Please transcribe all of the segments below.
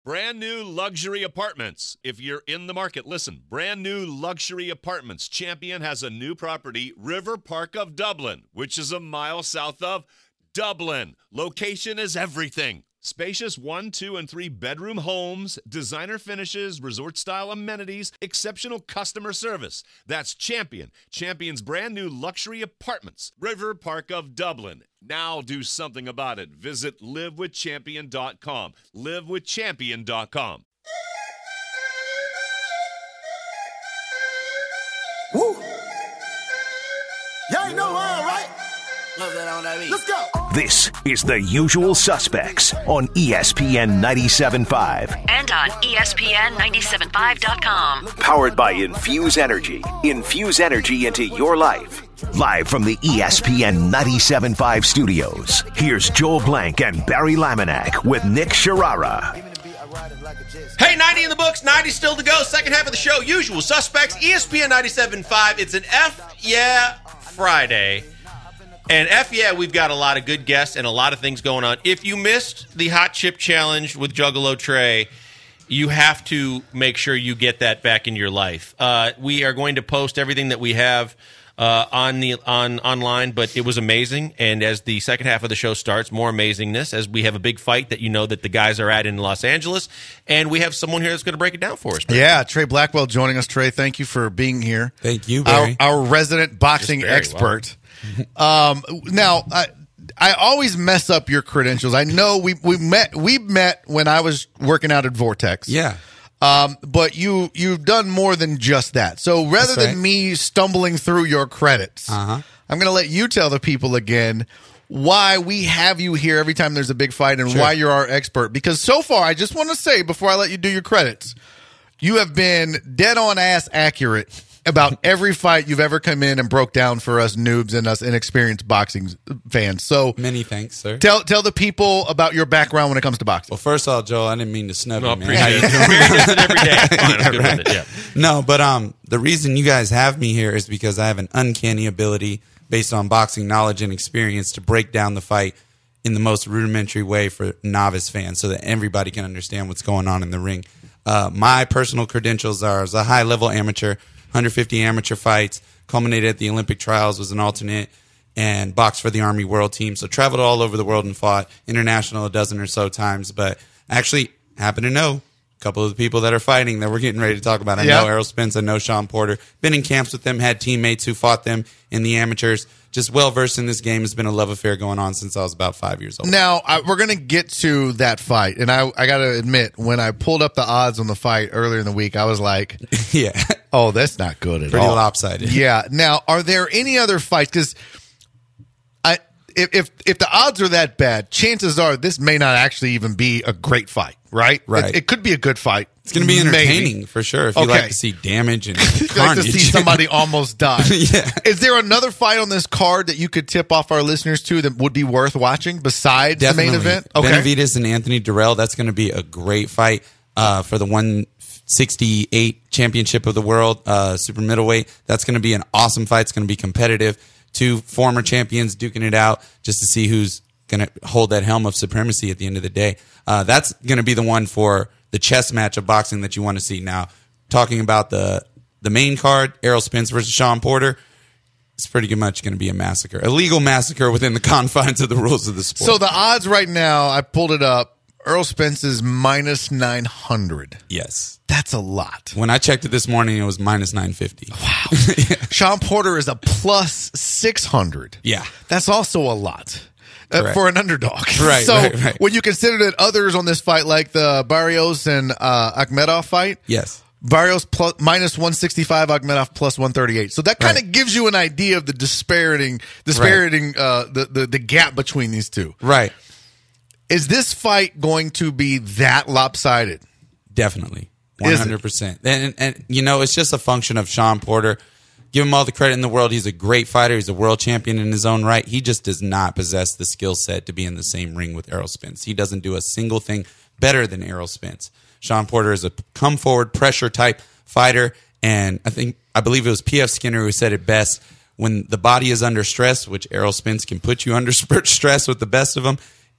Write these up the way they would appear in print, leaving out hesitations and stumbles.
Brand new luxury apartments. If you're in the market, listen. Brand new luxury apartments. Champion has a new property, River Park of Dublin, which is a mile south of Dublin. Location is everything. Spacious 1, 2, and 3 bedroom homes, designer finishes, resort-style amenities, exceptional customer service. That's Champion. Champion's brand new luxury apartments, River Park of Dublin. Now do something about it. Visit livewithchampion.com. Livewithchampion.com. Woo! Y'all know all right? Let's go. This is The Usual Suspects on ESPN 97.5. And on ESPN975.com. Powered by Infuse Energy. Infuse energy into your life. Live from the ESPN 97.5 studios, here's Joel Blank and Barry Laminack with Nick Sharara. Hey, 90 in the books, 90 still to go. Second half of the show, Usual Suspects, ESPN 97.5. It's an F Yeah Friday. And F yeah, we've got a lot of good guests and a lot of things going on. If you missed the Hot Chip Challenge with Juggalo Trey, you have to make sure you get that back in your life. We are going to post everything that we have online, but it was amazing. And as the second half of the show starts, more amazingness as we have a big fight that you know that the guys are at in Los Angeles, and we have someone here that's going to break it down for us. Yeah, Trey Blackwell joining us. Trey, thank you for being here. Thank you, Barry. Our resident boxing expert. Now, I always mess up your credentials. I know we met when I was working out at Vortex. Yeah. But you've done more than just that. So rather than me stumbling through your credits, I'm going to let you tell the people again why we have you here every time there's a big fight and why you're our expert. Because so far, I just want to say before I let you do your credits, you have been dead on ass accurate about every fight you've ever come in and broke down for us noobs and us inexperienced boxing fans. So many thanks, sir. Tell the people about your background when it comes to boxing. Well, first of all, Joe, I didn't mean to snub you, man. Appreciate it. Experience it every day. Fine, I'm good with it, yeah. No, but the reason you guys have me here is because I have an uncanny ability based on boxing knowledge and experience to break down the fight in the most rudimentary way for novice fans so that everybody can understand what's going on in the ring. My personal credentials are as a high-level amateur, 150 amateur fights, culminated at the Olympic trials, was an alternate, and boxed for the Army World Team. So traveled all over the world and fought international a dozen or so times. But actually happen to know a couple of the people that are fighting that we're getting ready to talk about. I know Errol Spence, I know Sean Porter. Been in camps with them, had teammates who fought them in the amateurs. Just well-versed in this game. Has been a love affair going on since I was about 5 years old. Now, we're going to get to that fight. And I got to admit, when I pulled up the odds on the fight earlier in the week, I was like, yeah, oh, that's not good at all. Pretty lopsided. Yeah. Now, are there any other fights? Because if the odds are that bad, chances are this may not actually even be a great fight, right? Right. It could be a good fight. It's going to be entertaining for sure if you like to see damage and carnage. Like to see somebody almost die. Yeah. Is there another fight on this card that you could tip off our listeners to that would be worth watching besides the main event? Okay. Benavidez and Anthony Durrell, that's going to be a great fight for the 168 championship of the world, super middleweight. That's going to be an awesome fight. It's going to be competitive. Two former champions duking it out just to see who's going to hold that helm of supremacy at the end of the day. That's going to be the one for the chess match of boxing that you want to see. Now, talking about the main card, Errol Spence versus Sean Porter, it's pretty much going to be a massacre. A legal massacre within the confines of the rules of the sport. So the odds right now, I pulled it up, Errol Spence is minus 900. Yes. That's a lot. When I checked it this morning, it was minus 950. Wow. Yeah. Sean Porter is a plus 600. Yeah. That's also a lot. For an underdog. Right, so right. when you consider that others on this fight, like the Barrios and Akhmedov fight, yes, Barrios minus 165, Akhmedov plus 138. So that kind of gives you an idea of the disparating the gap between these two. Right. Is this fight going to be that lopsided? Definitely. 100%. And you know, it's just a function of Sean Porter. Give him all the credit in the world. He's a great fighter. He's a world champion in his own right. He just does not possess the skill set to be in the same ring with Errol Spence. He doesn't do a single thing better than Errol Spence. Sean Porter is a come-forward, pressure-type fighter, and I believe it was P.F. Skinner who said it best. When the body is under stress, which Errol Spence can put you under stress with the best of them,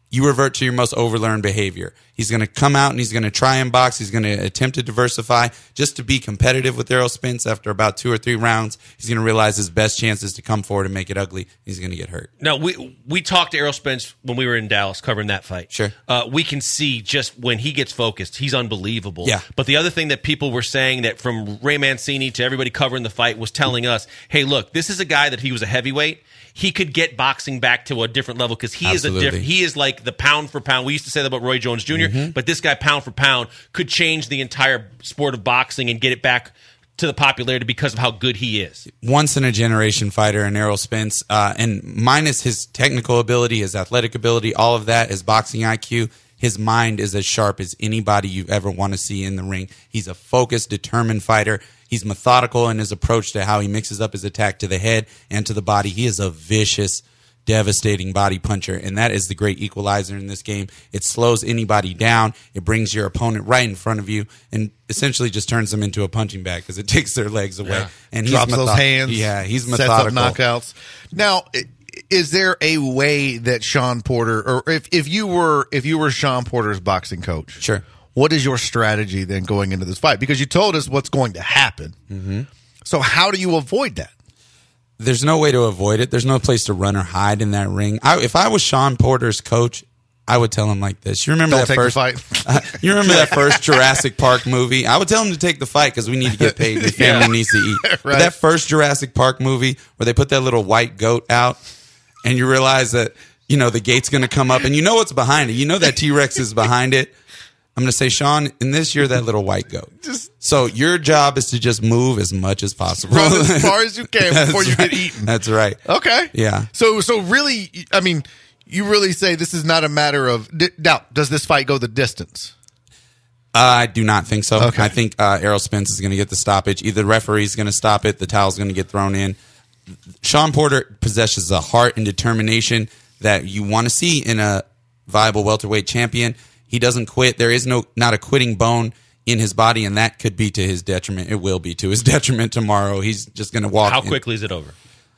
you revert to your most overlearned behavior. He's going to come out and he's going to try and box. He's going to attempt to diversify just to be competitive with Errol Spence. After about 2 or 3 rounds, he's going to realize his best chance is to come forward and make it ugly. He's going to get hurt. Now, we talked to Errol Spence when we were in Dallas covering that fight. Sure. We can see just when he gets focused, he's unbelievable. Yeah. But the other thing that people were saying, that from Ray Mancini to everybody covering the fight, was telling us, hey, look, this is a guy that he was a heavyweight. He could get boxing back to a different level because he is like the pound for pound. We used to say that about Roy Jones Jr., but this guy, pound for pound, could change the entire sport of boxing and get it back to the popularity because of how good he is. Once in a generation fighter in Errol Spence, and minus his technical ability, his athletic ability, all of that, his boxing IQ, his mind is as sharp as anybody you ever want to see in the ring. He's a focused, determined fighter. He's methodical in his approach to how he mixes up his attack to the head and to the body. He is a vicious, devastating body puncher, and that is the great equalizer in this game. It slows anybody down. It brings your opponent right in front of you and essentially just turns them into a punching bag because it takes their legs away. Yeah. And drops those hands. Yeah, he's sets methodical. up knockouts. Now, is there a way that Shawn Porter, or if you were Shawn Porter's boxing coach, sure, what is your strategy then going into this fight? Because you told us what's going to happen. Mm-hmm. So how do you avoid that? There's no way to avoid it. There's no place to run or hide in that ring. If I was Shawn Porter's coach, I would tell him like this. You remember Don't that take first the fight? You remember that first Jurassic Park movie? I would tell him to take the fight because we need to get paid. Your family needs to eat. Right. But that first Jurassic Park movie where they put that little white goat out and you realize that, the gate's going to come up and you know what's behind it. You know that T-Rex is behind it. I'm going to say, Shawn, in this year, that little white goat. So your job is to just move as much as possible. Run as far as you can before you get eaten. That's right. Okay. Yeah. So really, I mean, you really say this is not a matter of doubt. Does this fight go the distance? I do not think so. Okay. I think Errol Spence is going to get the stoppage. Either the referee's going to stop it, the towel's going to get thrown in. Shawn Porter possesses a heart and determination that you want to see in a viable welterweight champion. He doesn't quit. There is not a quitting bone in his body, and that could be to his detriment. It will be to his detriment tomorrow. He's just going to walk. How quickly is it over?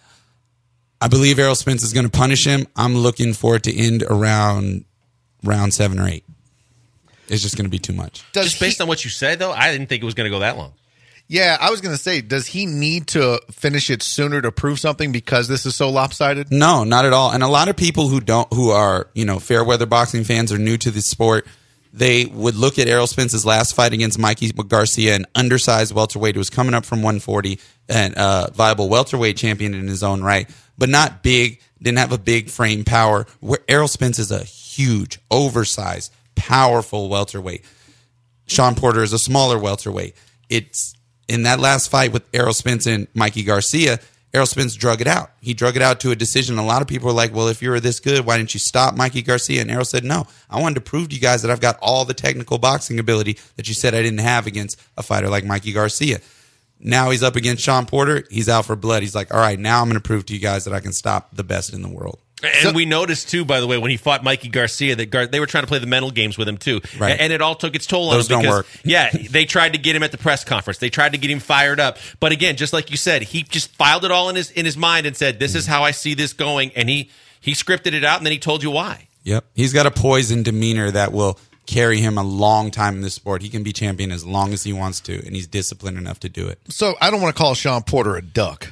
I believe Errol Spence is going to punish him. I'm looking for it to end around round 7 or 8. It's just going to be too much. Just based on what you said, though, I didn't think it was going to go that long. Yeah, I was going to say, does he need to finish it sooner to prove something because this is so lopsided? No, not at all. And a lot of people who are fair weather boxing fans or new to this sport, they would look at Errol Spence's last fight against Mikey Garcia, an undersized welterweight who was coming up from 140 and a viable welterweight champion in his own right, but not big, didn't have a big frame power. Where Errol Spence is a huge, oversized, powerful welterweight. Shawn Porter is a smaller welterweight. It's in that last fight with Errol Spence and Mikey Garcia, Errol Spence drug it out. He drug it out to a decision. A lot of people were like, well, if you were this good, why didn't you stop Mikey Garcia? And Errol said, no, I wanted to prove to you guys that I've got all the technical boxing ability that you said I didn't have against a fighter like Mikey Garcia. Now he's up against Shawn Porter. He's out for blood. He's like, all right, now I'm going to prove to you guys that I can stop the best in the world. And we noticed, too, by the way, when he fought Mikey Garcia, that they were trying to play the mental games with him, too. Right. And it all took its toll on Those him. don't work. Yeah, they tried to get him at the press conference. They tried to get him fired up. But again, just like you said, he just filed it all in his mind and said, this is how I see this going. And he scripted it out, and then he told you why. Yep. He's got a poise and demeanor that will carry him a long time in this sport. He can be champion as long as he wants to, and he's disciplined enough to do it. So I don't want to call Shawn Porter a duck.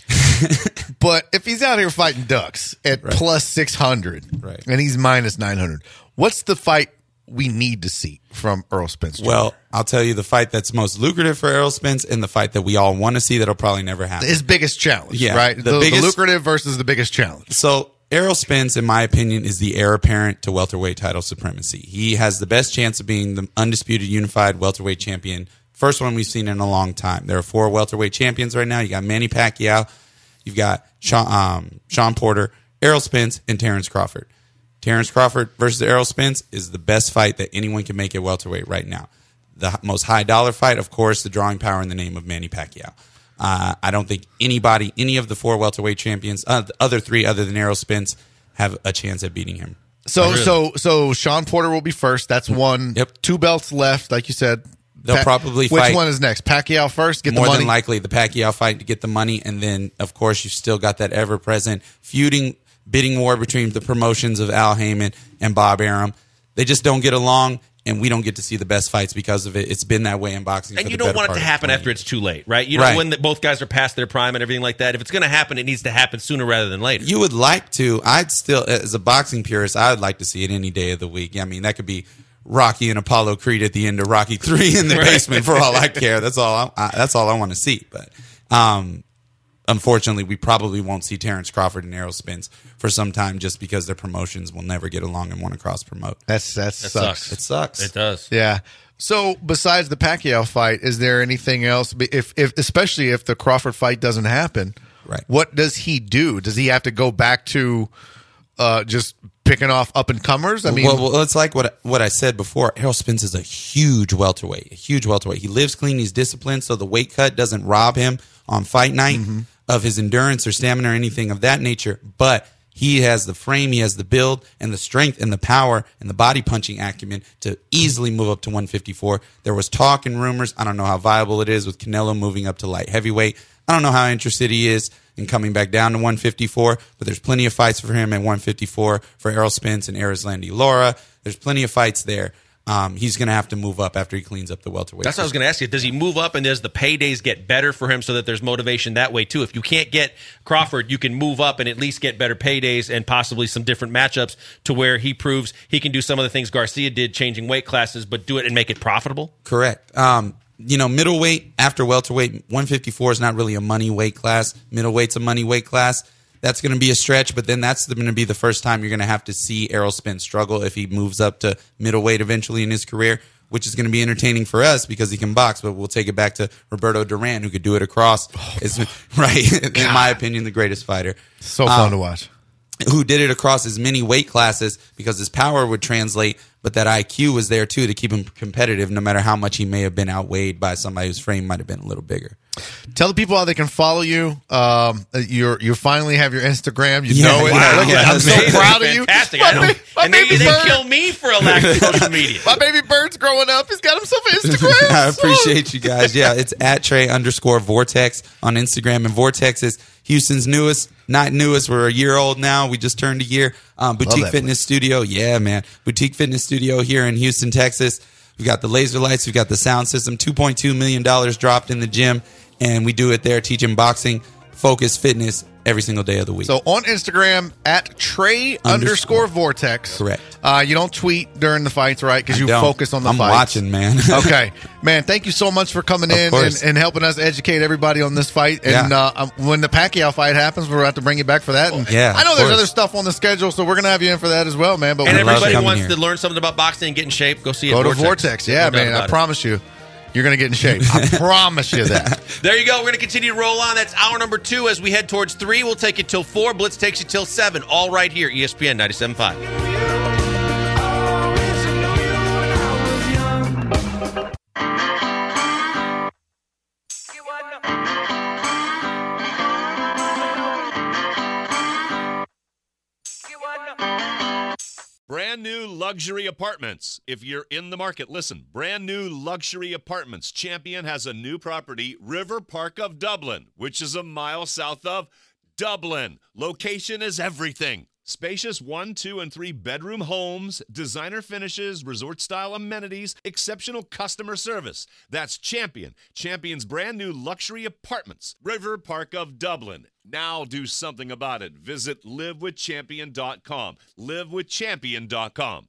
But if he's out here fighting ducks at plus 600 and he's minus 900, what's the fight we need to see from Errol Spence? Well, I'll tell you the fight that's most lucrative for Errol Spence and the fight that we all want to see that'll probably never happen. His biggest challenge, Yeah, right? the biggest- the lucrative versus the biggest challenge. So Errol Spence, in my opinion, is the heir apparent to welterweight title supremacy. He has the best chance of being the undisputed unified welterweight champion. First one we've seen in a long time. There are 4 welterweight champions right now. You got Manny Pacquiao. You've got Shawn Porter, Errol Spence, and Terrence Crawford. Terrence Crawford versus Errol Spence is the best fight that anyone can make at welterweight right now. The most high-dollar fight, of course, the drawing power in the name of Manny Pacquiao. I don't think any of the 4 welterweight champions, the other 3 other than Errol Spence, have a chance at beating him. So Shawn Porter will be first. That's one. Yep. 2 belts left, like you said. They'll probably fight. Which one is next? Pacquiao first? Get More the money? than likely, the Pacquiao fight to get the money. And then, of course, you've still got that ever-present feuding bidding war between the promotions of Al Heyman and Bob Arum. They just don't get along, and we don't get to see the best fights because of it. It's been that way in boxing. And you don't want it to happen after it's too late, right? You know, when both guys are past their prime and everything like that. If it's going to happen, it needs to happen sooner rather than later. You would like to. I'd still, as a boxing purist, I would like to see it any day of the week. I mean, that could be Rocky and Apollo Creed at the end of Rocky 3 in the basement for all I care. That's all I want to see. But unfortunately, we probably won't see Terrence Crawford and Errol Spence for some time just because their promotions will never get along and want to cross promote. That sucks. It sucks. It does. Yeah. So besides the Pacquiao fight, is there anything else? If especially if the Crawford fight doesn't happen, right? What does he do? Does he have to go back to just picking off up and comers? I mean, well, it's like what I said before. Errol Spence is a huge welterweight. He lives clean. He's disciplined, so the weight cut doesn't rob him on fight night of his endurance or stamina or anything of that nature. But he has the frame, he has the build, and the strength, and the power, and the body punching acumen to easily move up to 154. There was talk and rumors. I don't know how viable it is with Canelo moving up to light heavyweight. I don't know how interested he is in coming back down to 154, but there's plenty of fights for him at 154 for Errol Spence and Erislandy Lara. There's plenty of fights there. He's going to have to move up after he cleans up the welterweight. That's what I was going to ask you. Does he move up and does the paydays get better for him so that there's motivation that way too? If you can't get Crawford, you can move up and at least get better paydays and possibly some different matchups to where he proves he can do some of the things Garcia did, changing weight classes, but do it and make it profitable? Correct. Middleweight after welterweight, 154 is not really a money weight class. Middleweight's a money weight class. That's going to be a stretch, but then that's going to be the first time you're going to have to see Errol Spence struggle if he moves up to middleweight eventually in his career, which is going to be entertaining for us because he can box, but we'll take it back to Roberto Duran, who could do it across. In my opinion, the greatest fighter. So fun to watch. Who did it across as many weight classes because his power would translate, but that IQ was there too to keep him competitive no matter how much he may have been outweighed by somebody whose frame might have been a little bigger. Tell the people how they can follow you. You finally have your Instagram. You know it. Yeah, I'm so proud of you. Fantastic. My baby they bird. kill me for a lack of social media. My baby bird's growing up. He's got himself an Instagram. I appreciate you guys. Yeah, it's at Trey_Vortex on Instagram. And Vortex is Houston's not newest. We're a year old now. We just turned a year. Boutique Fitness Studio. Yeah, man. Boutique Fitness Studio here in Houston, Texas. We've got the laser lights. We've got the sound system. $2.2 million dropped in the gym. And we do it there, teaching boxing, focus, fitness every single day of the week. So on Instagram, at Trey_Vortex. Correct. You don't tweet during the fights, right? Because you focus on the fights. I'm watching, man. Okay. Man, thank you so much for coming in and helping us educate everybody on this fight. And when the Pacquiao fight happens, we'll have to bring you back for that. And I know there's other stuff on the schedule, so we're going to have you in for that as well, man. But and everybody wants to learn something about boxing and get in shape, go see it. Go to Vortex. Yeah, man. I promise you. You're going to get in shape. I promise you that. There you go. We're going to continue to roll on. That's hour number 2. As we head towards 3, we'll take you till 4. Blitz takes you till 7. All right here, ESPN 97.5. Brand new luxury apartments. If you're in the market, listen. Brand new luxury apartments. Champion has a new property, River Park of Dublin, which is a mile south of Dublin. Location is everything. Spacious 1, 2, and 3 bedroom homes, designer finishes, resort-style amenities, exceptional customer service. That's Champion. Champion's brand new luxury apartments, River Park of Dublin. Now do something about it. Visit livewithchampion.com. Livewithchampion.com.